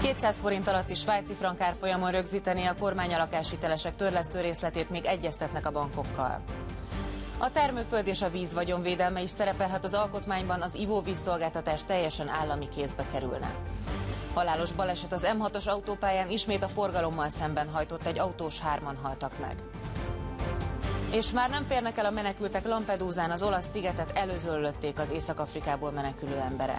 200 forint alatti svájci frank árfolyamon rögzíteni a kormány a lakáshitelesek törlesztő részletét, még egyeztetnek a bankokkal. A termőföld és a vízvagyon védelme is szerepelhet az alkotmányban, az ivóvízszolgáltatás teljesen állami kézbe kerülne. Halálos baleset az M6-os autópályán, ismét a forgalommal szemben hajtott egy autós, 3-an haltak meg. És már nem férnek el a menekültek Lampedusán, az olasz szigetet előzöllötték az Észak-Afrikából menekülő emberek.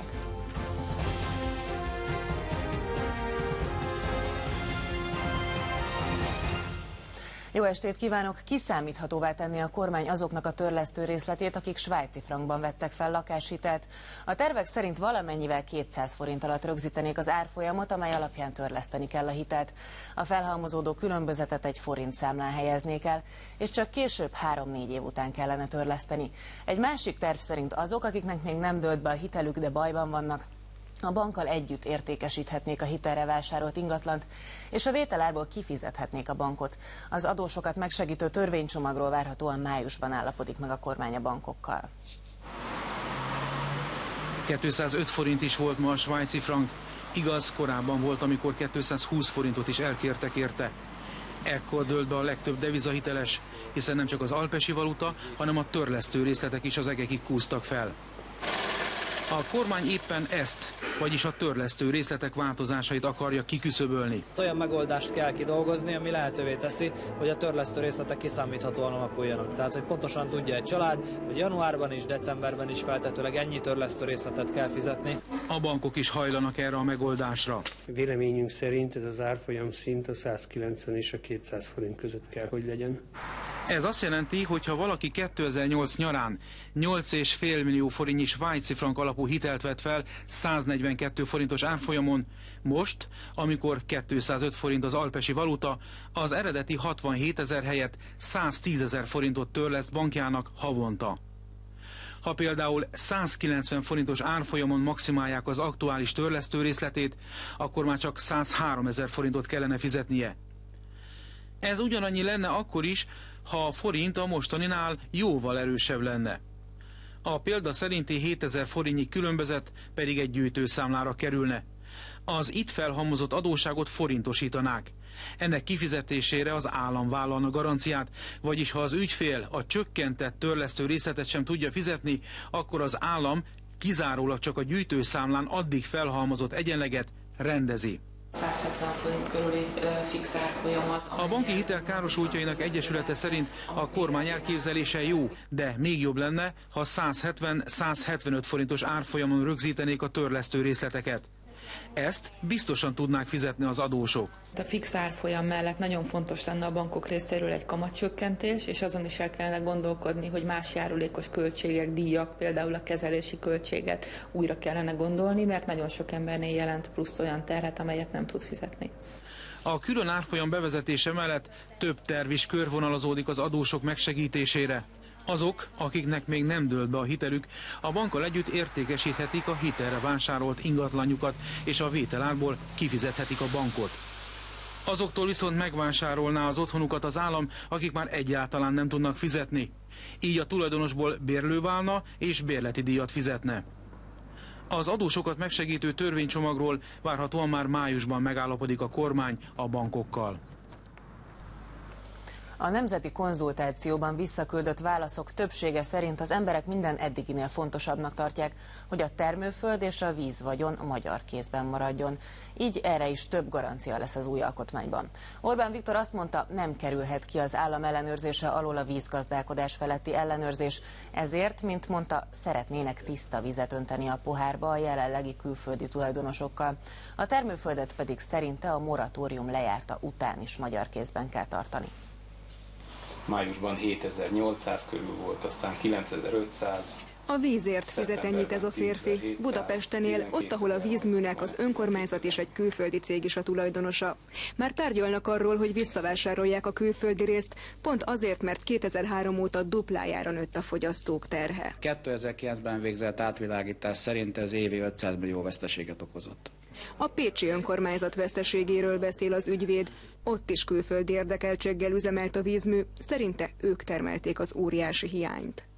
Jó estét kívánok! Kiszámíthatóvá tenni a kormány azoknak a törlesztő részletét, akik svájci frankban vettek fel lakáshitelt. A tervek szerint valamennyivel 200 forint alatt rögzítenék az árfolyamot, amely alapján törleszteni kell a hitelt. A felhalmozódó különbözetet egy forintszámlán helyeznék el, és csak később 3-4 év után kellene törleszteni. Egy másik terv szerint azok, akiknek még nem dőlt be a hitelük, de bajban vannak, a bankkal együtt értékesíthetnék a hitelre vásárolt ingatlant, és a vételárból kifizethetnék a bankot. Az adósokat megsegítő törvénycsomagról várhatóan májusban állapodik meg a kormány a bankokkal. 205 forint is volt ma a svájci frank. Igaz, korábban volt, amikor 220 forintot is elkértek érte. Ekkor dőlt be a legtöbb devizahiteles, hiszen nem csak az alpesi valuta, hanem a törlesztő részletek is az egekig kúztak fel. A kormány éppen ezt, vagyis a törlesztő részletek változásait akarja kiküszöbölni. Olyan megoldást kell kidolgozni, ami lehetővé teszi, hogy a törlesztő részletek kiszámíthatóan alakuljanak. Tehát, hogy pontosan tudja egy család, hogy januárban is, decemberben is feltetőleg ennyi törlesztő részletet kell fizetni. A bankok is hajlanak erre a megoldásra. Véleményünk szerint ez az árfolyam szint a 190 és a 200 forint között kell, hogy legyen. Ez azt jelenti, hogy ha valaki 2008 nyarán 8,5 millió forintnyi svájci frank alapú hitelt vett fel 142 forintos árfolyamon, most, amikor 205 forint az alpesi valuta, az eredeti 67 000 helyett 110 000 forintot törleszt bankjának havonta. Ha például 190 forintos árfolyamon maximálják az aktuális törlesztő részletét, akkor már csak 103 000 forintot kellene fizetnie. Ez ugyanannyi lenne akkor is, ha a forint a mostaninál jóval erősebb lenne. A példa szerinti 7000 forintnyi különbözet pedig egy gyűjtőszámlára kerülne. Az itt felhalmozott adósságot forintosítanák. Ennek kifizetésére az állam vállalna garanciát, vagyis ha az ügyfél a csökkentett törlesztő részletet sem tudja fizetni, akkor az állam kizárólag csak a gyűjtőszámlán addig felhalmozott egyenleget rendezi. 170 forint körüli fix árfolyam az. A banki hitel károsultjainak egyesülete szerint a kormány elképzelése jó, de még jobb lenne, ha 170-175 forintos árfolyamon rögzítenék a törlesztő részleteket. Ezt biztosan tudnák fizetni az adósok. A fix árfolyam mellett nagyon fontos lenne a bankok részéről egy kamatcsökkentés, és azon is el kellene gondolkodni, hogy más járulékos költségek, díjak, például a kezelési költséget újra kellene gondolni, mert nagyon sok embernél jelent plusz olyan terhet, amelyet nem tud fizetni. A külön árfolyam bevezetése mellett több terv is körvonalazódik az adósok megsegítésére. Azok, akiknek még nem dőlt be a hitelük, a bankkal együtt értékesíthetik a hitelre vásárolt ingatlanjukat, és a vételárból kifizethetik a bankot. Azoktól viszont megvásárolná az otthonukat az állam, akik már egyáltalán nem tudnak fizetni. Így a tulajdonosból bérlő válna és bérleti díjat fizetne. Az adósokat megsegítő törvénycsomagról várhatóan már májusban megállapodik a kormány a bankokkal. A nemzeti konzultációban visszaküldött válaszok többsége szerint az emberek minden eddiginél fontosabbnak tartják, hogy a termőföld és a vízvagyon magyar kézben maradjon. Így erre is több garancia lesz az új alkotmányban. Orbán Viktor azt mondta, nem kerülhet ki az állam ellenőrzése alól a vízgazdálkodás feletti ellenőrzés, ezért, mint mondta, szeretnének tiszta vizet önteni a pohárba a jelenlegi külföldi tulajdonosokkal. A termőföldet pedig szerinte a moratórium lejárta után is magyar kézben kell tartani. Májusban 7800 körül volt, aztán 9500. A vízért fizet ennyit ez a férfi. Budapesten él, ott, ahol a vízműnek az önkormányzat és egy külföldi cég is a tulajdonosa. Már tárgyalnak arról, hogy visszavásárolják a külföldi részt, pont azért, mert 2003 óta duplájára nőtt a fogyasztók terhe. 2009-ben végzett átvilágítás szerint ez évi 500 millió veszteséget okozott. A pécsi önkormányzat veszteségéről beszél az ügyvéd. Ott is külföldi érdekeltséggel üzemelt a vízmű, szerinte ők termelték az óriási hiányt.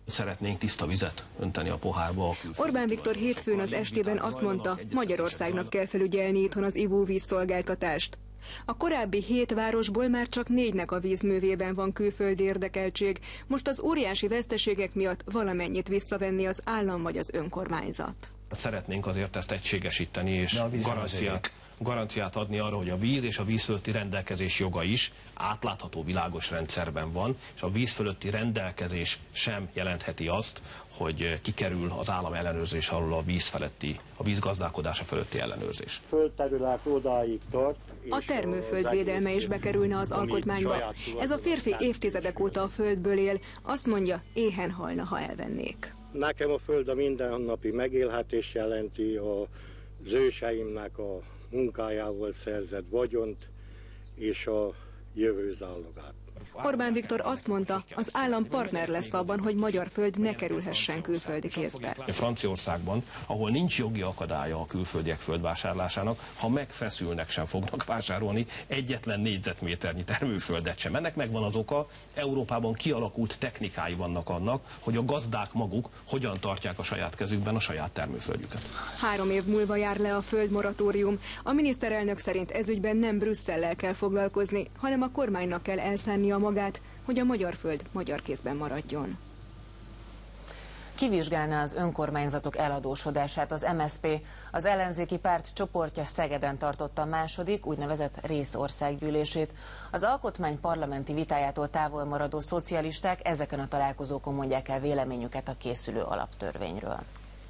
Szeretnénk tiszta vizet önteni a pohárba. Orbán Viktor hétfőn az estében azt mondta, Magyarországnak kell felügyelni itthon az ivóvízszolgáltatást. A korábbi 7 városból már csak 4-nek a vízművében van külföldi érdekeltség, most az óriási veszteségek miatt valamennyit visszavenni az állam vagy az önkormányzat. Szeretnénk azért ezt egységesíteni és garanciát adni arra, hogy a víz és a víz fölötti rendelkezés joga is átlátható, világos rendszerben van, és a víz fölötti rendelkezés sem jelentheti azt, hogy kikerül az állam ellenőrzés alól a víz feletti, a vízgazdálkodása fölötti ellenőrzés. Földterület odáig tart. A termőföld védelme is bekerülne az alkotmányba. Ez a férfi évtizedek óta a földből él, azt mondja, éhen halna, ha elvennék. Nekem a föld a mindennapi megélhetés jelenti, az őseimnek a munkájával szerzett vagyont és a jövő zálogát. Orbán Viktor azt mondta, az állam partner lesz abban, hogy magyar föld ne kerülhessen külföldi kézbe. Franciaországban, ahol nincs jogi akadálya a külföldiek földvásárlásának, ha megfeszülnek, sem fognak vásárolni egyetlen négyzetméternyi termőföldet sem. Ennek megvan az oka, Európában kialakult technikái vannak annak, hogy a gazdák maguk hogyan tartják a saját kezükben a saját termőföldjüket. 3 év múlva jár le a földmoratórium. A miniszterelnök szerint ezügyben nem Brüsszellel kell foglalkozni, hanem a kormánynak kell elszánnia magát, hogy a magyar föld magyar kézben maradjon. Kivizsgálná az önkormányzatok eladósodását az MSZP. Az ellenzéki párt csoportja Szegeden tartotta a második, úgynevezett részországgyűlését. Az alkotmány parlamenti vitájától távol maradó szocialisták ezeken a találkozókon mondják el véleményüket a készülő alaptörvényről.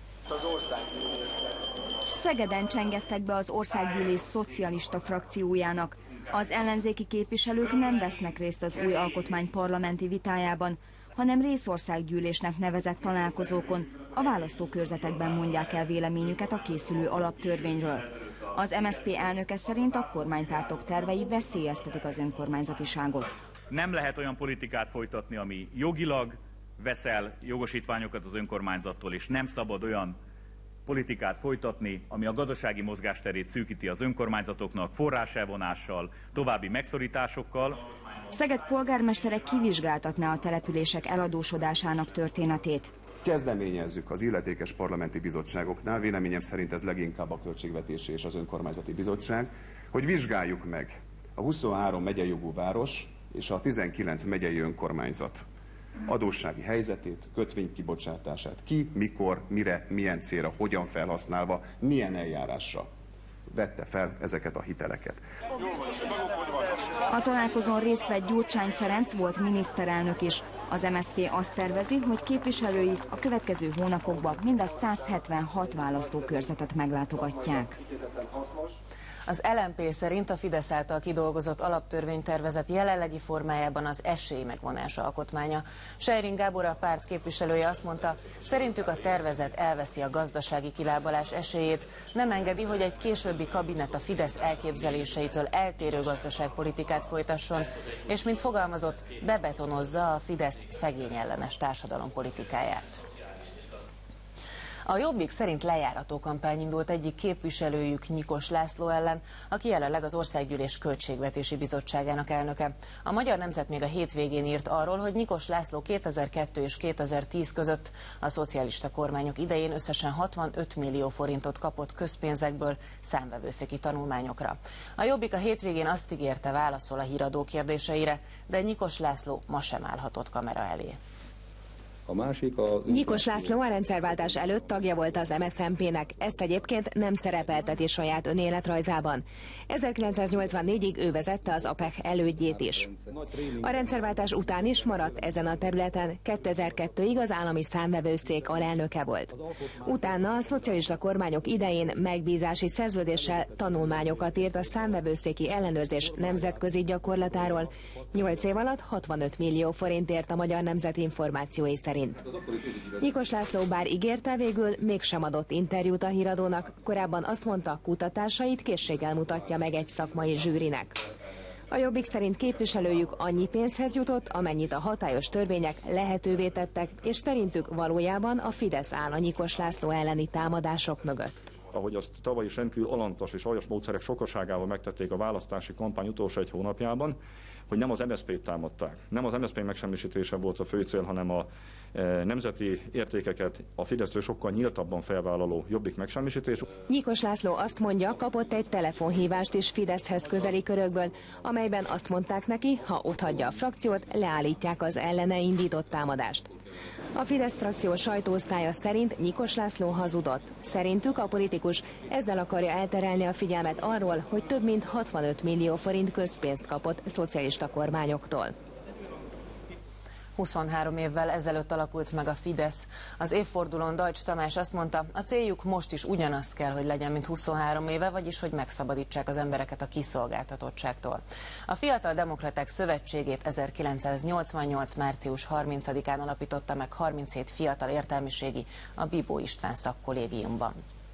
Szegeden csengettek be az országgyűlés szocialista frakciójának. Az ellenzéki képviselők nem vesznek részt az új alkotmány parlamenti vitájában, hanem részországgyűlésnek nevezett találkozókon, a választókörzetekben mondják el véleményüket a készülő alaptörvényről. Az MSZP elnöke szerint a kormánypártok tervei veszélyeztetik az önkormányzatiságot. Nem lehet olyan politikát folytatni, ami jogilag veszel jogosítványokat az önkormányzattól, és nem szabad olyan politikát folytatni, ami a gazdasági mozgásterét szűkíti az önkormányzatoknak, forráselvonással, további megszorításokkal. Szeged polgármestere kivizsgáltatná a települések eladósodásának történetét. Kezdeményezzük az illetékes parlamenti bizottságoknál, véleményem szerint ez leginkább a Költségvetési és az Önkormányzati Bizottság, hogy vizsgáljuk meg a 23 megyei jogú város és a 19 megyei önkormányzat adóssági helyzetét, kötvénykibocsátását, ki, mikor, mire, milyen célra, hogyan felhasználva, milyen eljárásra vette fel ezeket a hiteleket. A találkozón részt vett Gyurcsány Ferenc volt miniszterelnök is. Az MSZP azt tervezi, hogy képviselői a következő hónapokban mind a 176 választókörzetet meglátogatják. Az LMP szerint a Fidesz által kidolgozott alaptörvénytervezet jelenlegi formájában az esély megvonása alkotmánya. Sejring Gábor, a párt képviselője azt mondta, szerintük a tervezet elveszi a gazdasági kilábalás esélyét, nem engedi, hogy egy későbbi kabinet a Fidesz elképzeléseitől eltérő gazdaságpolitikát folytasson, és mint fogalmazott, bebetonozza a Fidesz szegényellenes társadalompolitikáját. A Jobbik szerint lejárató kampány indult egyik képviselőjük Nyikos László ellen, aki jelenleg az Országgyűlés Költségvetési Bizottságának elnöke. A Magyar Nemzet még a hétvégén írt arról, hogy Nyikos László 2002 és 2010 között a szocialista kormányok idején összesen 65 millió forintot kapott közpénzekből számvevőszéki tanulmányokra. A Jobbik a hétvégén azt ígérte, válaszol a híradó kérdéseire, de Nyikos László ma sem állhatott kamera elé. Nyikos László a rendszerváltás előtt tagja volt az MSZNP-nek, ezt egyébként nem szerepelteti saját önéletrajzában. 1984-ig ő vezette az APEC elődjét is. A rendszerváltás után is maradt ezen a területen, 2002-ig az állami számvevőszék alelnöke volt. Utána a szocialista kormányok idején megbízási szerződéssel tanulmányokat írt a számvevőszéki ellenőrzés nemzetközi gyakorlatáról. 8 év alatt 65 millió forintért a Magyar Nemzet információi szerint. Nyikos László bár ígérte, végül mégsem adott interjút a híradónak, korábban azt mondta, kutatásait készséggel mutatja meg egy szakmai zsűrinek. A Jobbik szerint képviselőjük annyi pénzhez jutott, amennyit a hatályos törvények lehetővé tettek, és szerintük valójában a Fidesz áll a Nyikos László elleni támadások mögött. ahogy azt tavaly is rendkívül alantas és aljas módszerek sokaságával megtették a választási kampány utolsó 1 hónapjában, hogy nem az MSZP-t támadták. Nem az MSZP megsemmisítése volt a fő cél, hanem a nemzeti értékeket a Fidesztől sokkal nyíltabban felvállaló Jobbik megsemmisítés. Nyikos László azt mondja, kapott egy telefonhívást is Fideszhez közeli körökből, amelyben azt mondták neki, ha otthagyja a frakciót, leállítják az ellene indított támadást. A Fidesz frakció sajtóosztálya szerint Nyikos László hazudott. Szerintük a politikus ezzel akarja elterelni a figyelmet arról, hogy több mint 65 millió forint közpénzt kapott szocialista kormányoktól. 23 évvel ezelőtt alakult meg a Fidesz. Az évfordulón Deutsch Tamás azt mondta, a céljuk most is ugyanaz kell, hogy legyen, mint 23 éve, vagyis hogy megszabadítsák az embereket a kiszolgáltatottságtól. A Fiatal Demokraták Szövetségét 1988. március 30-án alapította meg 37 fiatal értelmiségi a Bibó István szakkollégiumban.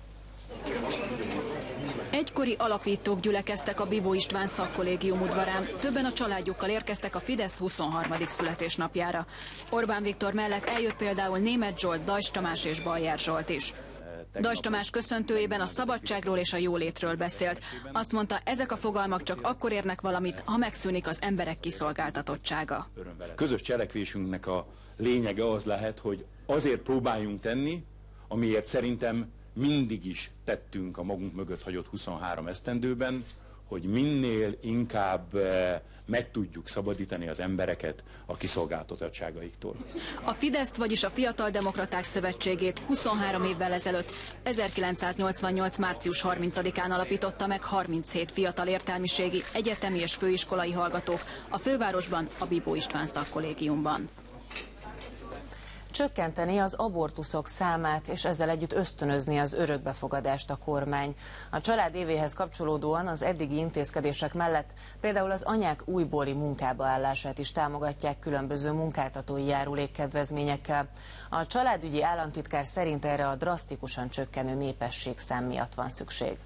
Egykori alapítók gyülekeztek a Bibó István szakkollégium udvarán. Többen a családjukkal érkeztek a Fidesz 23. születésnapjára. Orbán Viktor mellett eljött például Németh Zsolt, Deutsch Tamás és Bajer Zsolt is. Deutsch Tamás köszöntőjében a szabadságról és a jólétről beszélt. Azt mondta, ezek a fogalmak csak akkor érnek valamit, ha megszűnik az emberek kiszolgáltatottsága. Közös cselekvésünknek a lényege az lehet, hogy azért próbáljunk tenni, amiért szerintem mindig is tettünk a magunk mögött hagyott 23 esztendőben, hogy minél inkább meg tudjuk szabadítani az embereket a kiszolgáltatottságaiktól. A Fideszt, vagyis a Fiatal Demokraták Szövetségét 23 évvel ezelőtt, 1988. március 30-án alapította meg 37 fiatal értelmiségi, egyetemi és főiskolai hallgatók a fővárosban, a Bibó István szakkollégiumban. Csökkenteni az abortuszok számát, és ezzel együtt ösztönözni az örökbefogadást a kormány. A család évéhez kapcsolódóan az eddigi intézkedések mellett például az anyák újbóli munkába állását is támogatják különböző munkáltatói járulékkedvezményekkel. A családügyi államtitkár szerint erre a drasztikusan csökkenő népességszám miatt van szükség.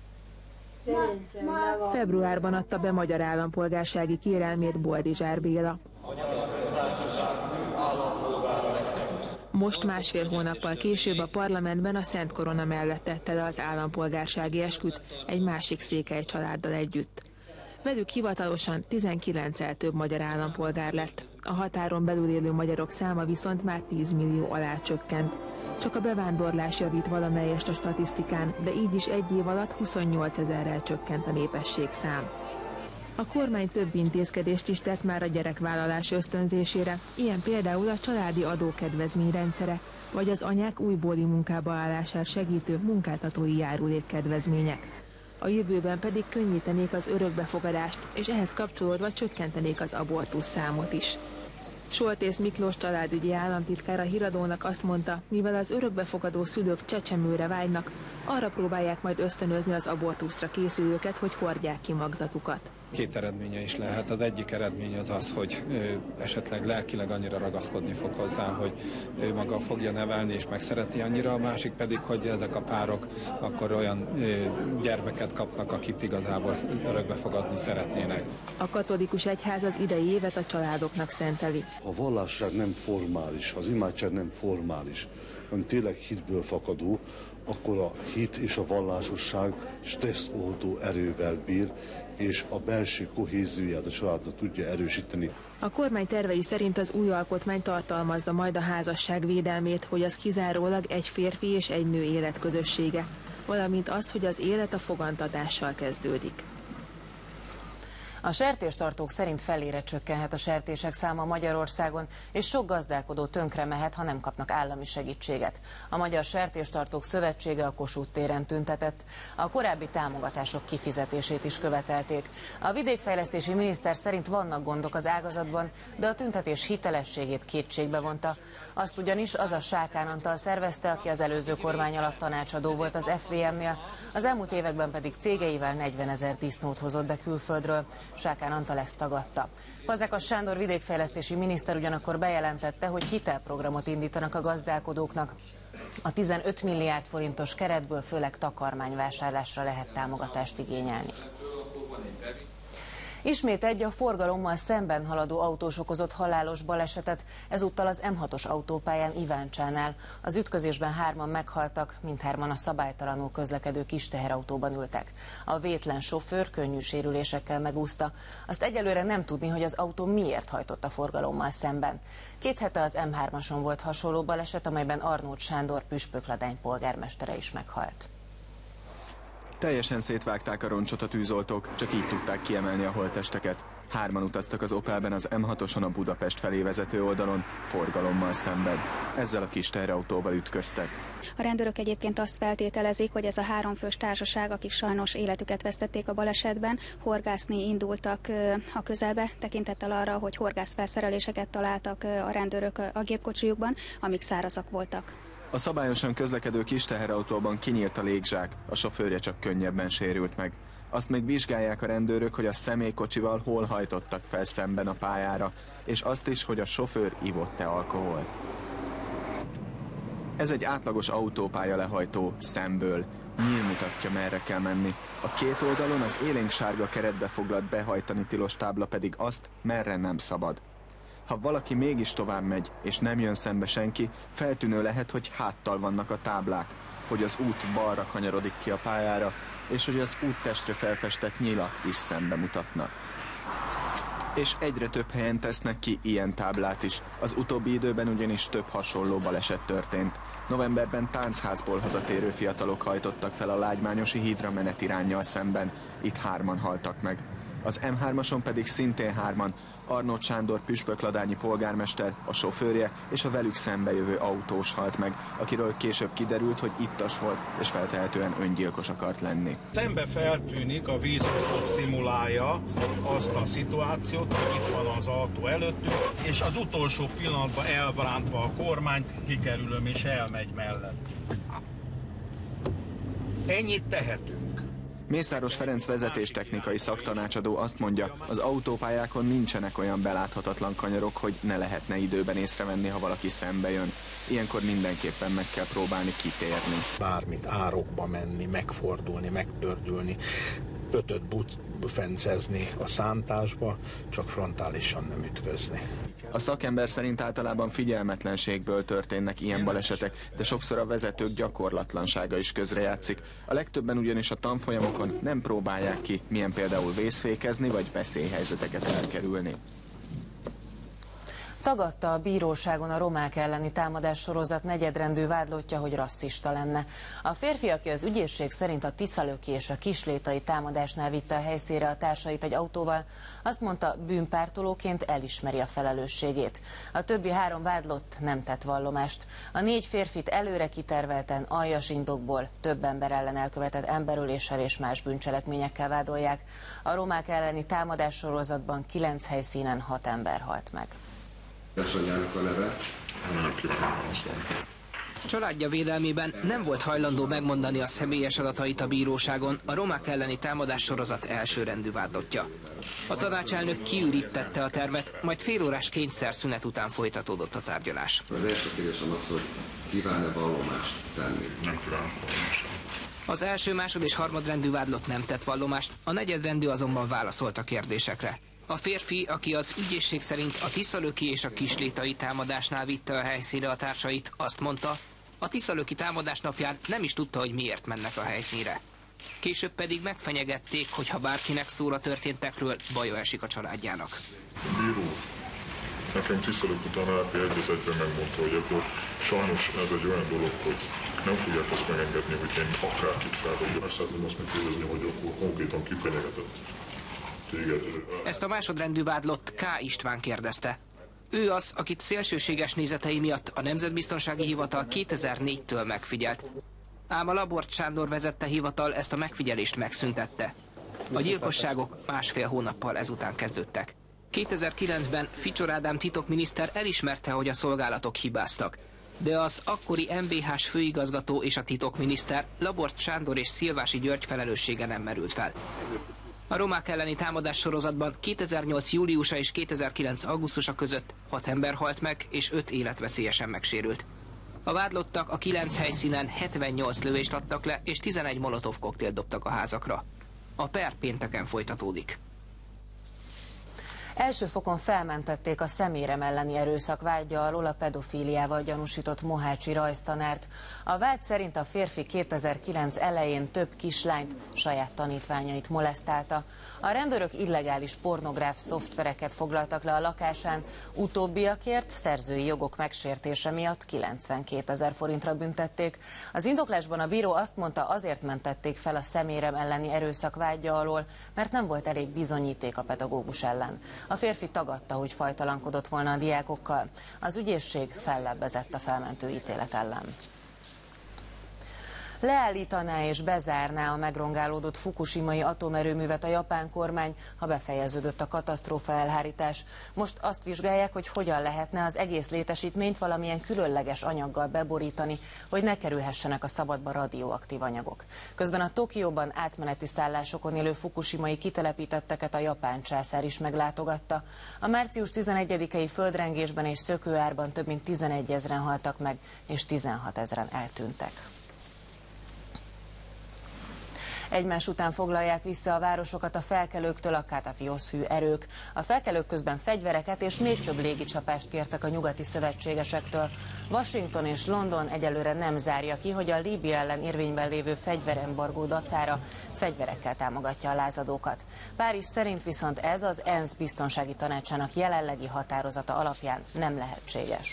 Februárban adta be magyar állampolgársági kérelmét Boldizsár Béla. Most 1,5 hónappal később a parlamentben a Szent Korona mellett tette le az állampolgársági esküt egy másik székely családdal együtt. Velük hivatalosan 19-el több magyar állampolgár lett. A határon belül élő magyarok száma viszont már 10 millió alá csökkent. Csak a bevándorlás javít valamelyest a statisztikán, de így is egy év alatt 28 000-rel csökkent a népességszám. A kormány több intézkedést is tett már a gyerekvállalás ösztönzésére, ilyen például a családi adókedvezményrendszere, vagy az anyák újbóli munkába állását segítő munkáltatói járulékkedvezmények. A jövőben pedig könnyítenék az örökbefogadást, és ehhez kapcsolódva csökkentenék az abortusz számot is. Soltész Miklós családügyi államtitkár a Híradónak azt mondta, mivel az örökbefogadó szülők csecsemőre vágynak, arra próbálják majd ösztönözni az abortuszra készülőket, hogy hordják ki magzatukat. Két eredménye is lehet. Az egyik eredmény az az, hogy esetleg lelkileg annyira ragaszkodni fog hozzá, hogy ő maga fogja nevelni és megszereti annyira, a másik pedig, hogy ezek a párok akkor olyan gyermeket kapnak, akit igazából örökbe fogadni szeretnének. A katolikus egyház az idei évet a családoknak szenteli. A vallásság nem formális, az imádság nem formális, hanem tényleg hitből fakadó, akkor a hit és a vallásosság stresszoldó erővel bír, és a belső kohézióját a családnak tudja erősíteni. A kormány tervei szerint az új alkotmány tartalmazza majd a házasság védelmét, hogy az kizárólag egy férfi és egy nő életközössége, valamint azt, hogy az élet a fogantatással kezdődik. A sertéstartók szerint felére csökkenhet a sertések száma Magyarországon, és sok gazdálkodó tönkre mehet, ha nem kapnak állami segítséget. A Magyar Sertéstartók Szövetsége a Kossuth téren tüntetett. A korábbi támogatások kifizetését is követelték. A vidékfejlesztési miniszter szerint vannak gondok az ágazatban, de a tüntetés hitelességét kétségbe vonta. Azt ugyanis az a Sákán Antal szervezte, aki az előző kormány alatt tanácsadó volt az FVM-nél, az elmúlt években pedig cégeivel 40 000 disznót hozott be külföldről. Sákán Antal ezt tagadta. Fazekas Sándor vidékfejlesztési miniszter ugyanakkor bejelentette, hogy hitelprogramot indítanak a gazdálkodóknak. A 15 milliárd forintos keretből főleg takarmányvásárlásra lehet támogatást igényelni. Ismét egy a forgalommal szemben haladó autós okozott halálos balesetet, ezúttal az M6-os autópályán Iváncsánál. Az ütközésben 3-an meghaltak, mindhárman a szabálytalanul közlekedő kis teherautóban ültek. A vétlen sofőr könnyű sérülésekkel megúszta. Azt egyelőre nem tudni, hogy az autó miért hajtott a forgalommal szemben. 2 hete az M3-ason volt hasonló baleset, amelyben Arnót Sándor Püspökladány polgármestere is meghalt. Teljesen szétvágták a roncsot a tűzoltók, csak így tudták kiemelni a holttesteket. 3-an utaztak az Opelben az M6-oson a Budapest felé vezető oldalon, forgalommal szemben. Ezzel a kis teherautóval ütköztek. A rendőrök egyébként azt feltételezik, hogy ez a 3 fős társaság, akik sajnos életüket vesztették a balesetben, horgászni indultak a közelbe, tekintettel arra, hogy horgászfelszereléseket találtak a rendőrök a gépkocsijukban, amik szárazak voltak. A szabályosan közlekedő kis teherautóban kinyílt a légzsák, a sofőrje csak könnyebben sérült meg. Azt még vizsgálják a rendőrök, hogy a személykocsival hol hajtottak fel szemben a pályára, és azt is, hogy a sofőr ivott-e alkoholt. Ez egy átlagos autópálya lehajtó szemből. Nyíl mutatja, merre kell menni. A két oldalon az élénksárga keretbe foglalt behajtani tilos tábla pedig azt, merre nem szabad. Ha valaki mégis tovább megy, és nem jön szembe senki, feltűnő lehet, hogy háttal vannak a táblák, hogy az út balra kanyarodik ki a pályára, és hogy az úttestre felfestett nyíla is szembe mutatnak. És egyre több helyen tesznek ki ilyen táblát is. Az utóbbi időben ugyanis több hasonló baleset történt. Novemberben Táncházból hazatérő fiatalok hajtottak fel a Lágymányosi hídra menetiránnyal szemben. Itt 3-an haltak meg. Az M3-ason pedig szintén 3-an, Arnót Sándor püspökladányi polgármester, a sofőrje és a velük szembejövő autós halt meg, akiről később kiderült, hogy ittas volt és feltehetően öngyilkos akart lenni. Szembe feltűnik, a vízoszlop szimulálja azt a szituációt, hogy itt van az autó előttünk, és az utolsó pillanatban elbrántva a kormányt, kikerülöm és elmegy mellettünk. Ennyit tehetünk. Mészáros Ferenc vezetéstechnikai szaktanácsadó azt mondja, az autópályákon nincsenek olyan beláthatatlan kanyarok, hogy ne lehetne időben észrevenni, ha valaki szembe jön. Ilyenkor mindenképpen meg kell próbálni kitérni. Bármit árokba menni, megfordulni, megpördülni, ötöt bufencezni a szántásba, csak frontálisan nem ütközni. A szakember szerint általában figyelmetlenségből történnek ilyen balesetek, de sokszor a vezetők gyakorlatlansága is közrejátszik. A legtöbben ugyanis a tanfolyamokon nem próbálják ki, milyen például vészfékezni vagy veszélyhelyzeteket elkerülni. Tagadta a bíróságon a romák elleni támadás sorozat negyedrendű vádlottja, hogy rasszista lenne. A férfi, aki az ügyészség szerint a tiszalöki és a kislétai támadásnál vitte a helyszínre a társait egy autóval, azt mondta, bűnpártolóként elismeri a felelősségét. A többi 3 vádlott nem tett vallomást. A 4 férfit előre kitervelten, aljas indokból több ember ellen elkövetett emberöléssel és más bűncselekményekkel vádolják. A romák elleni támadás sorozatban 9 helyszínen 6 ember halt meg. Édesanyjának a neve? Családja védelmében nem volt hajlandó megmondani a személyes adatait a bíróságon, a romák elleni támadás sorozat elsőrendű vádlottja. A tanácselnök kiürítette a termet, majd félórás kényszerszünet után folytatódott a tárgyalás. Az első kérdésem az, hogy kíván-e vallomást tenni? Nem kívánok vallomást. Az első, másod és harmadrendű vádlott nem tett vallomást, a negyedrendű azonban válaszolt a kérdésekre. A férfi, aki az ügyészség szerint a tiszalöki és a kislétai támadásnál vitte a helyszínre a társait, azt mondta, a tiszalöki támadás napján nem is tudta, hogy miért mennek a helyszínre. Később pedig megfenyegették, hogy ha bárkinek szól a történtekről, baja esik a családjának. A bíró nekem tiszalök után LP1-ben megmondta, hogy akkor sajnos ez egy olyan dolog, hogy nem fogják azt megengedni, hogy én akárkit felvegyem. Ezt szeretném azt megkérdezni, hogy akkor konkrétan kifenyegetett. Ezt a másodrendű vádlott K. István kérdezte. Ő az, akit szélsőséges nézetei miatt a Nemzetbiztonsági Hivatal 2004-től megfigyelt. Ám a Labort Sándor vezette hivatal ezt a megfigyelést megszüntette. A gyilkosságok 1,5 hónappal ezután kezdődtek. 2009-ben Ficsor Ádám titokminiszter elismerte, hogy a szolgálatok hibáztak. De az akkori MBH-s főigazgató és a titokminiszter Labort Sándor és Szilvási György felelőssége nem merült fel. A romák elleni támadás sorozatban 2008. júliusa és 2009. augusztusa között 6 ember halt meg és 5 életveszélyesen megsérült. A vádlottak a 9 helyszínen 78 lövést adtak le és 11 molotov koktélt dobtak a házakra. A per pénteken folytatódik. Első fokon felmentették a szemérem elleni erőszak vádja alól a pedofíliával gyanúsított mohácsi rajztanárt. A vád szerint a férfi 2009 elején több kislányt, saját tanítványait molesztálta. A rendőrök illegális pornográf szoftvereket foglaltak le a lakásán, utóbbiakért szerzői jogok megsértése miatt 92 000 forintra büntették. Az indoklásban a bíró azt mondta, azért mentették fel a szemérem elleni erőszak vádja alól, mert nem volt elég bizonyíték a pedagógus ellen. A férfi tagadta, hogy fajtalankodott volna a diákokkal. Az ügyészség fellebbezett a felmentő ítélet ellen. Leállítaná és bezárná a megrongálódott fukushimai atomerőművet a japán kormány, ha befejeződött a katasztrófa elhárítás. Most azt vizsgálják, hogy hogyan lehetne az egész létesítményt valamilyen különleges anyaggal beborítani, hogy ne kerülhessenek a szabadba radioaktív anyagok. Közben a Tokióban átmeneti szállásokon élő fukushimai kitelepítetteket a japán császár is meglátogatta. A március 11-i földrengésben és szökőárban több mint 11 000-en haltak meg, és 16 000-en eltűntek. Egymás után foglalják vissza a városokat a felkelőktől a Katafios-hű erők. A felkelők közben fegyvereket és még több légicsapást kértek a nyugati szövetségesektől. Washington és London egyelőre nem zárja ki, hogy a Líbia ellen érvényben lévő fegyverembargó dacára fegyverekkel támogatja a lázadókat. Párizs szerint viszont ez az ENSZ biztonsági tanácsának jelenlegi határozata alapján nem lehetséges.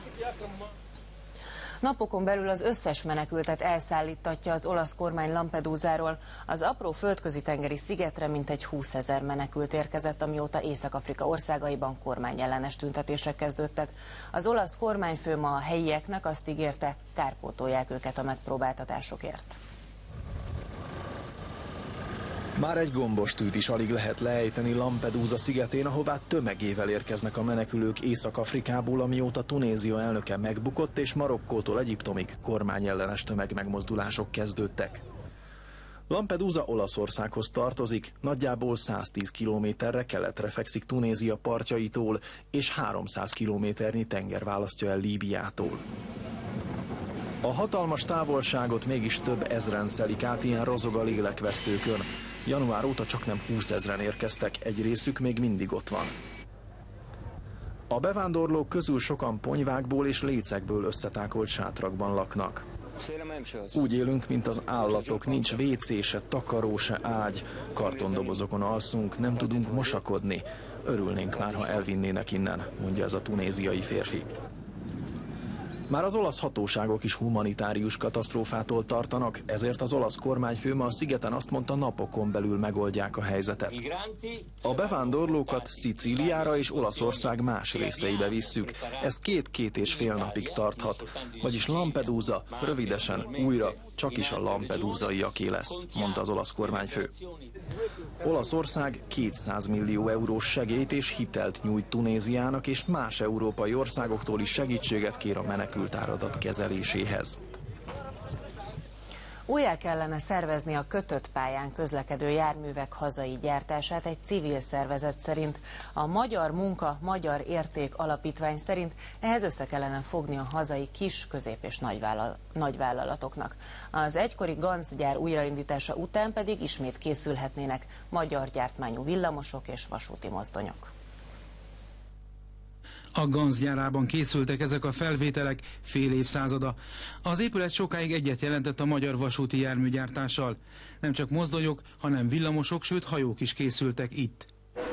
Napokon belül az összes menekültet elszállítatja az olasz kormány Lampedusáról. Az apró földközi tengeri szigetre mintegy 20 000 menekült érkezett, amióta Észak-Afrika országaiban kormányellenes tüntetések kezdődtek. Az olasz kormányfő ma a helyieknek azt ígérte, kárpótolják őket a megpróbáltatásokért. Már egy gombostűt is alig lehet leejteni Lampedusa szigetén, ahová tömegével érkeznek a menekülők Észak-Afrikából, amióta Tunézia elnöke megbukott, és Marokkótól Egyiptomig kormányellenes tömegmegmozdulások kezdődtek. Lampedusa Olaszországhoz tartozik, nagyjából 110 kilométerre keletre fekszik Tunézia partjaitól, és 300 kilométernyi tenger választja el Líbiától. A hatalmas távolságot mégis több ezren szelik át ilyen rozog a lélekvesztőkön. Január óta csaknem 20 000-en érkeztek, egy részük még mindig ott van. A bevándorlók közül sokan ponyvákból és lécekből összetákolt sátrakban laknak. Úgy élünk, mint az állatok, nincs WC se, takaró se, ágy, kartondobozokon alszunk, nem tudunk mosakodni. Örülnénk már, ha elvinnének innen, mondja ez a tunéziai férfi. Már az olasz hatóságok is humanitárius katasztrófától tartanak, ezért az olasz kormányfő ma a szigeten azt mondta, napokon belül megoldják a helyzetet. A bevándorlókat Szicíliára és Olaszország más részeibe visszük. Ez 2–2,5 napig tarthat. Vagyis Lampedusa rövidesen újra csak is a lampedusaiaké lesz, mondta az olasz kormányfő. Olaszország 200 millió eurós segélyt és hitelt nyújt Tunéziának, és más európai országoktól is segítséget kér a menekültáradat kezeléséhez. Újjá kellene szervezni a kötött pályán közlekedő járművek hazai gyártását egy civil szervezet szerint. A Magyar Munka, Magyar Érték Alapítvány szerint ehhez össze kellene fogni a hazai kis, közép- és nagyvállalatoknak. Az egykori Ganz gyár újraindítása után pedig ismét készülhetnének magyar gyártmányú villamosok és vasúti mozdonyok. A Ganz gyárában készültek ezek a felvételek fél évszázada. Az épület sokáig egyet jelentett a magyar vasúti járműgyártással. Nem csak mozdonyok, hanem villamosok, sőt hajók is készültek itt.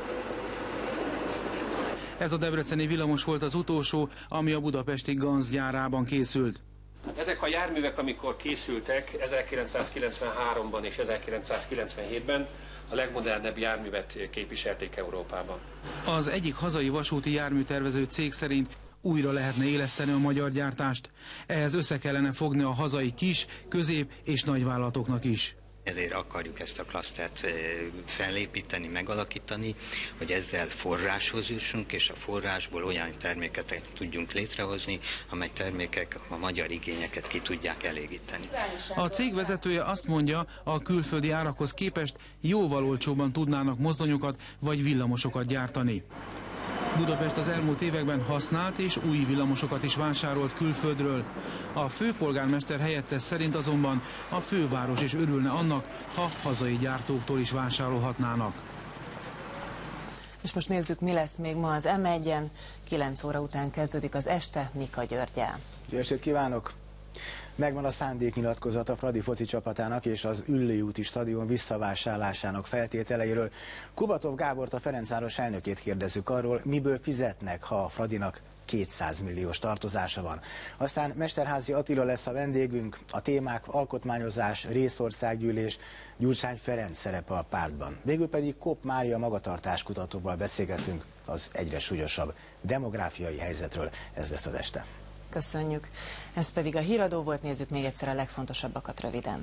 Ez a debreceni villamos volt az utolsó, ami a budapesti Ganz gyárában készült. Ezek a járművek, amikor készültek 1993-ban és 1997-ben, a legmodernebb járművet képviselték Európában. Az egyik hazai vasúti járműtervező cég szerint újra lehetne éleszteni a magyar gyártást. Ehhez össze kellene fogni a hazai kis, közép- és nagyvállalatoknak is. Ezért akarjuk ezt a klasztert felépíteni, megalakítani, hogy ezzel forráshoz jussunk, és a forrásból olyan terméket tudjunk létrehozni, amely termékek a magyar igényeket ki tudják elégíteni. A cég vezetője azt mondja, a külföldi árakhoz képest jóval olcsóban tudnának mozdonyokat vagy villamosokat gyártani. Budapest az elmúlt években használt és új villamosokat is vásárolt külföldről. A főpolgármester helyettes szerint azonban a főváros is örülne annak, ha hazai gyártóktól is vásárolhatnának. És most nézzük, mi lesz még ma az M1-en. 9 óra után kezdődik az este Nika Györggyel. Jó estét kívánok! Megvan a szándéknyilatkozat a Fradi foci csapatának és az Üllői úti stadion visszavásárlásának feltételeiről. Kubatov Gábort, a Ferencváros elnökét kérdezzük arról, miből fizetnek, ha a Fradinak 200 milliós tartozása van. Aztán Mesterházy Attila lesz a vendégünk, a témák alkotmányozás, részországgyűlés, Gyurcsány Ferenc szerepe a pártban. Végül pedig Kopp Mária magatartáskutatóval beszélgetünk az egyre súlyosabb demográfiai helyzetről. Ez lesz az este. Köszönjük. Ez pedig a híradó volt, nézzük még egyszer a legfontosabbakat röviden.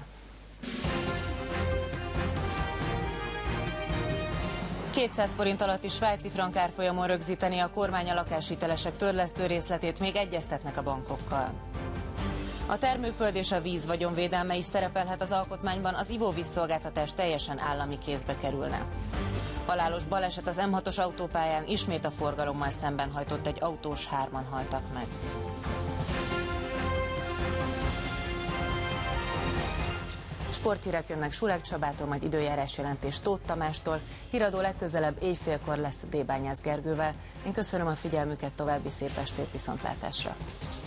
200 forint alatti svájci frank árfolyamon rögzíteni a kormány a lakáshitelesek törlesztő részletét, még egyeztetnek a bankokkal. A termőföld és a víz vagyonvédelme is szerepelhet az alkotmányban, az ivóvízszolgáltatás teljesen állami kézbe kerülne. Halálos baleset az M6-os autópályán, ismét a forgalommal szemben hajtott egy autós, 3-an haltak meg. Sporthírek jönnek Sulek Csabától, majd időjárás jelentés Tóth Tamástól. Híradó legközelebb éjfélkor lesz Débányász Gergővel. Én köszönöm a figyelmüket, további szép estét, viszontlátásra!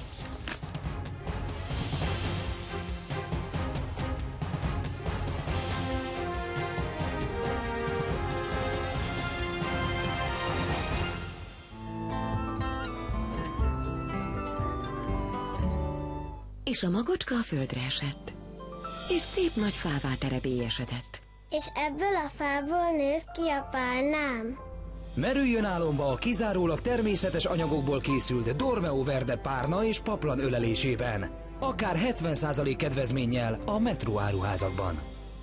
És a magocska a földre esett, és szép nagy fává terebélyesedett. És ebből a fából nőtt ki a pálnám. Merüljön álomba a kizárólag természetes anyagokból készült Dormeo Verde párna és paplan ölelésében. Akár 70% kedvezménnyel a Metro áruházakban.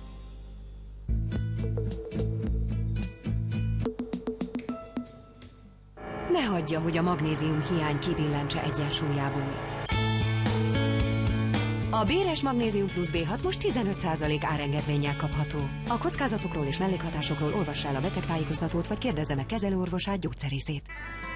Ne hagyja, hogy a magnézium hiány kibillentse egyensúlyából. A Béres Magnézium Plusz B6 most 15% árengedvénnyel kapható. A kockázatokról és mellékhatásokról olvassa el a betegtájékoztatót, vagy kérdezze meg kezelőorvosát, gyógyszerészét.